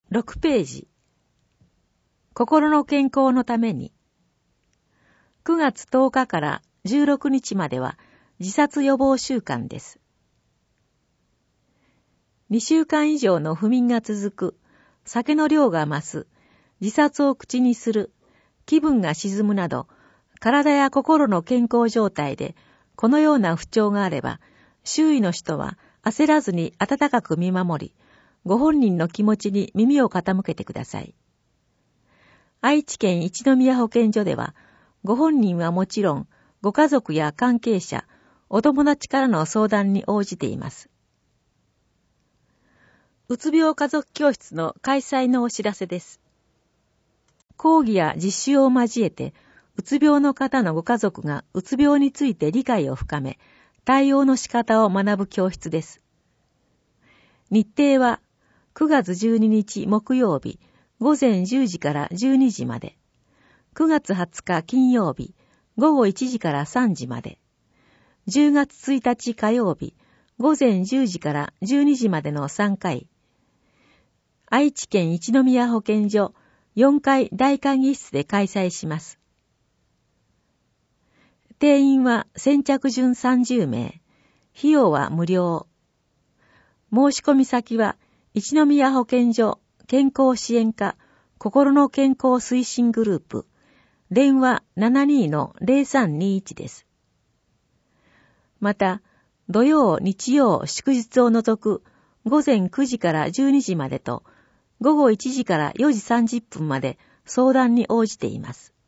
6ページ。心の健康のために。9月10日から16日までは自殺予防週間です。2週間以上の不眠が続く、酒の量が増す、自殺を口にする、気分が沈むなど、体や心の健康状態でこのような不調があれば、周囲の人は焦らずに温かく見守り、ご本人の気持ちに耳を傾けてください。愛知県一宮保健所では、ご本人はもちろん、ご家族や関係者、お友達からの相談に応じています。うつ病家族教室の開催のお知らせです。講義や実習を交えて、うつ病の方のご家族がうつ病について理解を深め、対応の仕方を学ぶ教室です。日程は9月12日木曜日午前10時から12時まで、9月20日金曜日午後1時から3時まで、10月1日火曜日午前10時から12時までの3回、愛知県一宮保健所4階大会議室で開催します。定員は先着順30名、費用は無料。申し込み先は一宮保健所健康支援課心の健康推進グループ、電話 72-0321 です。また、土曜、日曜、祝日を除く午前9時から12時までと、午後1時から4時30分まで相談に応じています。